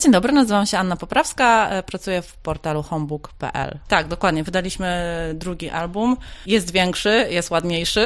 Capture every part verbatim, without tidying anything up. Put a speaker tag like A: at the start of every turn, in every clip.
A: Dzień dobry, nazywam się Anna Poprawska, pracuję w portalu homebook kropka p l. Tak, dokładnie, wydaliśmy drugi album. Jest większy, jest ładniejszy.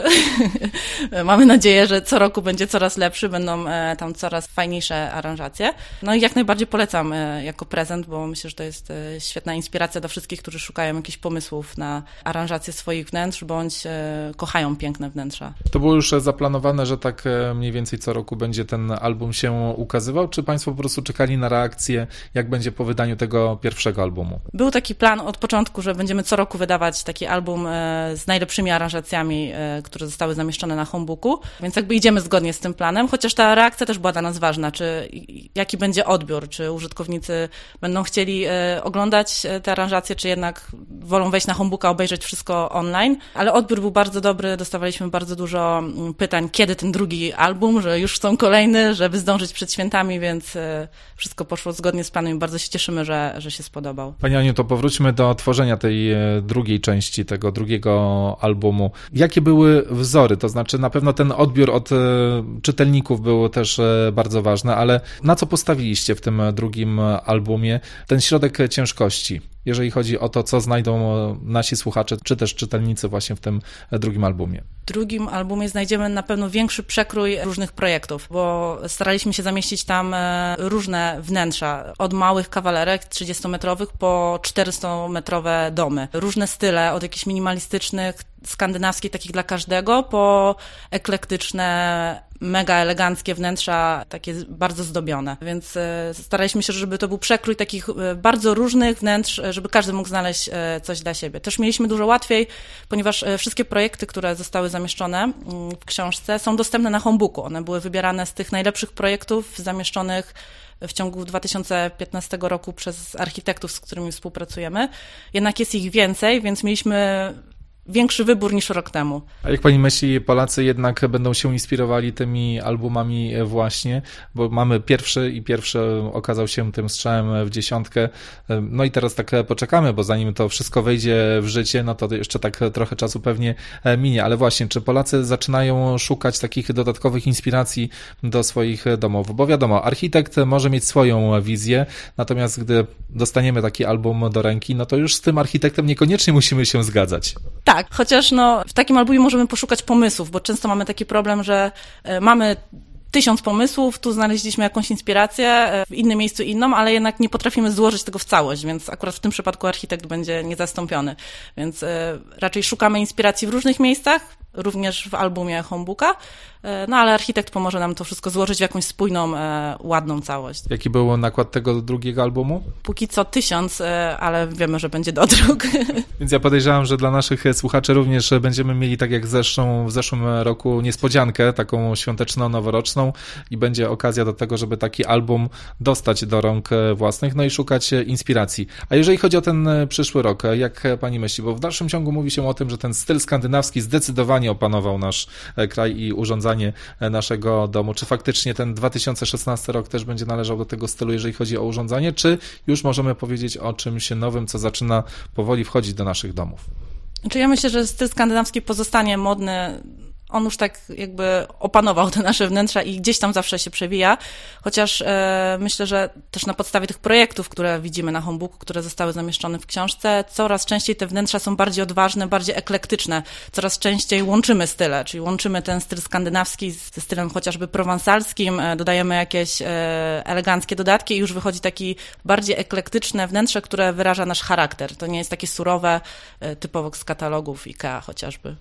A: Mamy nadzieję, że co roku będzie coraz lepszy, będą tam coraz fajniejsze aranżacje. No i jak najbardziej polecam jako prezent, bo myślę, że to jest świetna inspiracja dla wszystkich, którzy szukają jakichś pomysłów na aranżację swoich wnętrz, bądź kochają piękne wnętrza.
B: To było już zaplanowane, że tak mniej więcej co roku będzie ten album się ukazywał, czy Państwo po prostu czekali na reakcję, jak będzie po wydaniu tego pierwszego albumu?
A: Był taki plan od początku, że będziemy co roku wydawać taki album z najlepszymi aranżacjami, które zostały zamieszczone na homebooku, więc jakby idziemy zgodnie z tym planem, chociaż ta reakcja też była dla nas ważna, czy jaki będzie odbiór, czy użytkownicy będą chcieli oglądać te aranżacje, czy jednak wolą wejść na homebooka, obejrzeć wszystko online, ale odbiór był bardzo dobry, dostawaliśmy bardzo dużo pytań, kiedy ten drugi album, że już chcą kolejny, żeby zdążyć przed świętami, więc wszystko poszło zgodnie z planem i bardzo się cieszymy, że, że się spodobał.
B: Pani Aniu, to powróćmy do tworzenia tej drugiej części, tego drugiego albumu. Jakie były wzory? To znaczy na pewno ten odbiór od czytelników był też bardzo ważny, ale na co postawiliście w tym drugim albumie? Ten środek ciężkości, jeżeli chodzi o to, co znajdą nasi słuchacze, czy też czytelnicy właśnie w tym drugim albumie.
A: W drugim albumie znajdziemy na pewno większy przekrój różnych projektów, bo staraliśmy się zamieścić tam różne wnętrza, od małych kawalerek trzydziestometrowych po czterystometrowe domy. Różne style, od jakichś minimalistycznych, skandynawskich, takich dla każdego, po eklektyczne, mega eleganckie wnętrza, takie bardzo zdobione. Więc staraliśmy się, żeby to był przekrój takich bardzo różnych wnętrz, żeby każdy mógł znaleźć coś dla siebie. Też mieliśmy dużo łatwiej, ponieważ wszystkie projekty, które zostały zamieszczone w książce, są dostępne na homebooku. One były wybierane z tych najlepszych projektów zamieszczonych w ciągu dwa tysiące piętnastego roku przez architektów, z którymi współpracujemy. Jednak jest ich więcej, więc mieliśmy większy wybór niż rok temu.
B: A jak pani myśli, Polacy jednak będą się inspirowali tymi albumami właśnie, bo mamy pierwszy i pierwszy okazał się tym strzałem w dziesiątkę. No i teraz tak poczekamy, bo zanim to wszystko wejdzie w życie, no to jeszcze tak trochę czasu pewnie minie. Ale właśnie, czy Polacy zaczynają szukać takich dodatkowych inspiracji do swoich domów? Bo wiadomo, architekt może mieć swoją wizję, natomiast gdy dostaniemy taki album do ręki, no to już z tym architektem niekoniecznie musimy się zgadzać.
A: Tak, chociaż no, w takim albumie możemy poszukać pomysłów, bo często mamy taki problem, że mamy tysiąc pomysłów, tu znaleźliśmy jakąś inspirację, w innym miejscu inną, ale jednak nie potrafimy złożyć tego w całość, więc akurat w tym przypadku architekt będzie niezastąpiony. Więc raczej szukamy inspiracji w różnych miejscach, również w albumie homebooka, no ale architekt pomoże nam to wszystko złożyć w jakąś spójną, ładną całość.
B: Jaki był nakład tego drugiego albumu?
A: Póki co tysiąc, ale wiemy, że będzie dodruk.
B: Więc ja podejrzewam, że dla naszych słuchaczy również będziemy mieli, tak jak w zeszłym, w zeszłym roku, niespodziankę, taką świąteczno-noworoczną i będzie okazja do tego, żeby taki album dostać do rąk własnych, no i szukać inspiracji. A jeżeli chodzi o ten przyszły rok, jak pani myśli? Bo w dalszym ciągu mówi się o tym, że ten styl skandynawski zdecydowanie opanował nasz kraj i urządzanie naszego domu. Czy faktycznie ten dwa tysiące szesnasty rok też będzie należał do tego stylu, jeżeli chodzi o urządzanie, czy już możemy powiedzieć o czymś nowym, co zaczyna powoli wchodzić do naszych domów?
A: Znaczy ja myślę, że styl skandynawski pozostanie modny. On już tak jakby opanował te nasze wnętrza i gdzieś tam zawsze się przewija, chociaż e, myślę, że też na podstawie tych projektów, które widzimy na homebooku, które zostały zamieszczone w książce, coraz częściej te wnętrza są bardziej odważne, bardziej eklektyczne. Coraz częściej łączymy style, czyli łączymy ten styl skandynawski ze stylem chociażby prowansalskim, e, dodajemy jakieś e, eleganckie dodatki i już wychodzi taki bardziej eklektyczne wnętrze, które wyraża nasz charakter. To nie jest takie surowe, e, typowo z katalogów IKEA chociażby.